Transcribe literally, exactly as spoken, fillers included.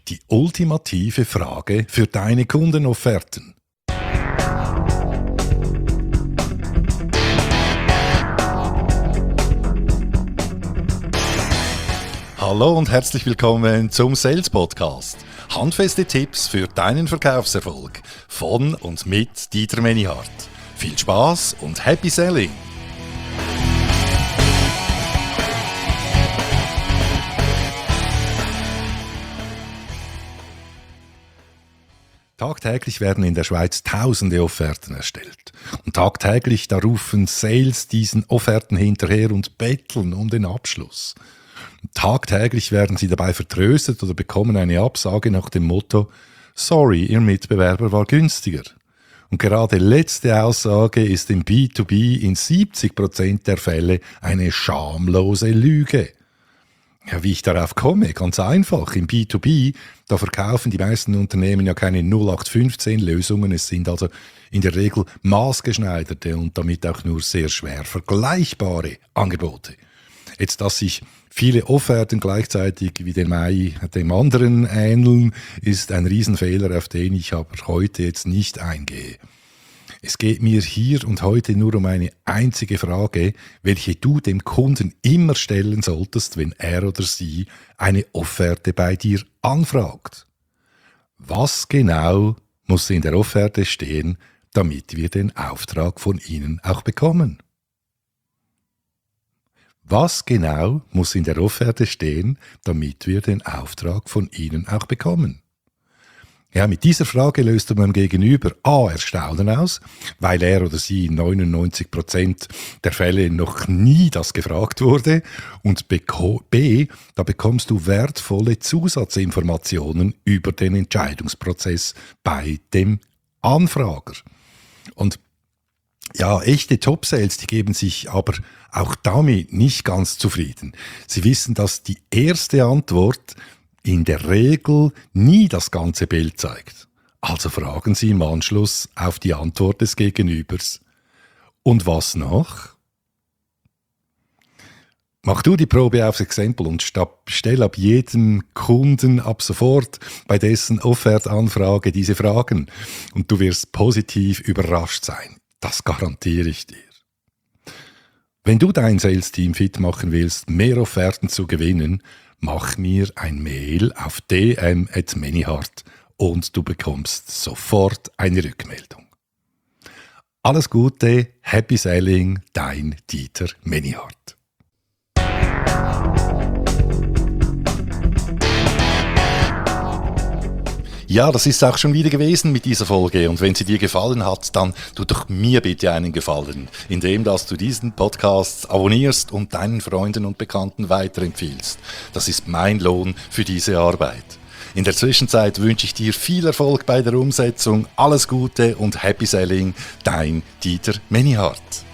Die ultimative Frage für deine Kundenofferten. Hallo und herzlich willkommen zum Sales Podcast. Handfeste Tipps für deinen Verkaufserfolg von und mit Dieter Menihardt. Viel Spaß und Happy Selling! Tagtäglich werden in der Schweiz tausende Offerten erstellt. Und tagtäglich da rufen Sales diesen Offerten hinterher und betteln um den Abschluss. Und tagtäglich werden sie dabei vertröstet oder bekommen eine Absage nach dem Motto «Sorry, Ihr Mitbewerber war günstiger». Und gerade letzte Aussage ist im B zwei B in siebzig Prozent der Fälle eine schamlose Lüge. Ja, wie ich darauf komme? Ganz einfach. Im B zwei B, da verkaufen die meisten Unternehmen ja keine null acht fünfzehn Lösungen. Es sind also in der Regel maßgeschneiderte und damit auch nur sehr schwer vergleichbare Angebote. Jetzt, dass sich viele Offerten gleichzeitig wie dem, Ei, dem anderen ähneln, ist ein Riesenfehler, auf den ich aber heute jetzt nicht eingehe. Es geht mir hier und heute nur um eine einzige Frage, welche du dem Kunden immer stellen solltest, wenn er oder sie eine Offerte bei dir anfragt. Was genau muss in der Offerte stehen, damit wir den Auftrag von Ihnen auch bekommen? Was genau muss in der Offerte stehen, damit wir den Auftrag von Ihnen auch bekommen? Ja, mit dieser Frage löst du beim Gegenüber A. Erstaunen aus, weil er oder sie in neunundneunzig Prozent der Fälle noch nie das gefragt wurde, und B. Da bekommst du wertvolle Zusatzinformationen über den Entscheidungsprozess bei dem Anfrager. Und ja, echte Top-Sales, die geben sich aber auch damit nicht ganz zufrieden. Sie wissen, dass die erste Antwort in der Regel nie das ganze Bild zeigt. Also fragen Sie im Anschluss auf die Antwort des Gegenübers. Und was noch? Mach du die Probe aufs Exempel und stell ab jedem Kunden ab sofort bei dessen Offertanfrage diese Fragen. Und du wirst positiv überrascht sein. Das garantiere ich dir. Wenn du dein Sales-Team fit machen willst, mehr Offerten zu gewinnen, mach mir ein Mail auf d m at menihardt und du bekommst sofort eine Rückmeldung. Alles Gute, Happy Selling, dein Dieter Menihardt. Ja, das ist auch schon wieder gewesen mit dieser Folge, und wenn sie dir gefallen hat, dann tu doch mir bitte einen Gefallen, indem dass du diesen Podcast abonnierst und deinen Freunden und Bekannten weiterempfiehlst. Das ist mein Lohn für diese Arbeit. In der Zwischenzeit wünsche ich dir viel Erfolg bei der Umsetzung, alles Gute und Happy Selling, dein Dieter Menihardt.